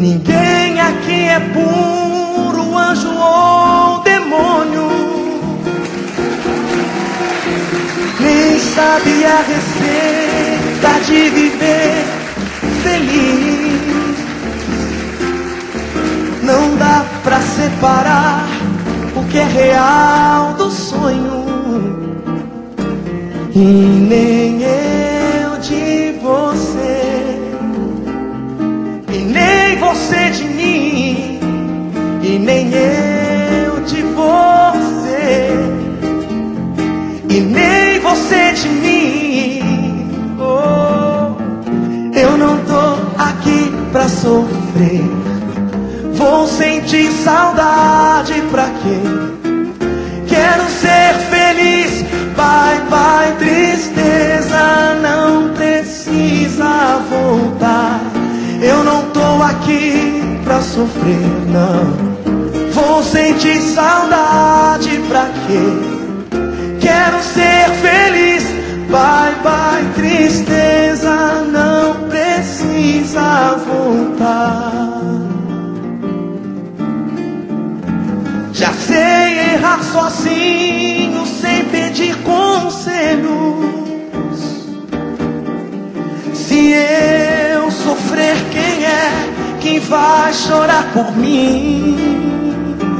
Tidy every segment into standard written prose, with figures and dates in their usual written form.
Ninguém aqui é puro, anjo ou demônio, nem sabe a receita de viver feliz. Não dá pra separar o que é real do sonho, e nem eu de você, e nem você de mim, e nem eu de você, e nem você de mim. Oh, eu não tô aqui pra sofrer, vou sentir saudade pra quê? Quero ser feliz, bye bye tristeza, não precisa voltar. Eu não tô aqui pra sofrer, não. Vou sentir saudade pra quê? Quero ser feliz, bye bye tristeza, não precisa voltar. Já sei errar sozinho, sem pedir conselhos. Se eu sofrer, quem é quem vai chorar por mim?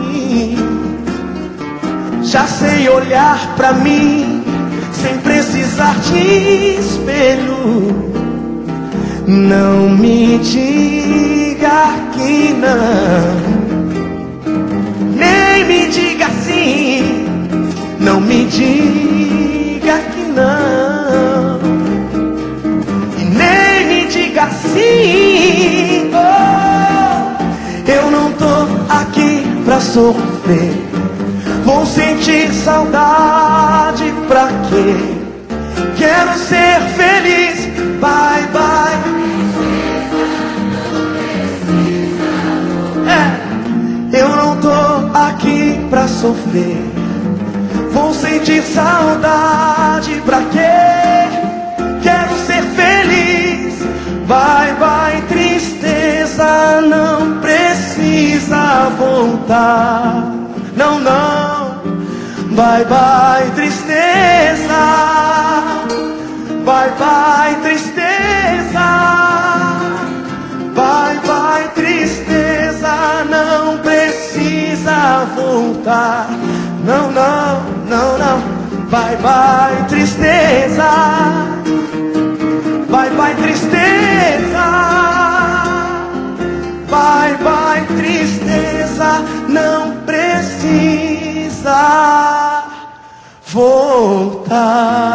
Já sei olhar pra mim, sem precisar de espelho. Não me diga que não, nem me diga sim, não me diga que não, e nem me diga sim. Oh, eu não tô aqui pra sofrer, vou sentir saudade pra quê? Quero ser feliz, bye bye. Eu não tô aqui pra sofrer, vou sentir saudade pra quê? Quero ser feliz, bye bye tristeza, não precisa voltar. Não, não, bye bye tristeza, bye bye tristeza, bye bye tristeza, não precisa voltar. Não, não, não, não, bye bye tristeza, bye bye tristeza, bye bye tristeza, não precisa voltar.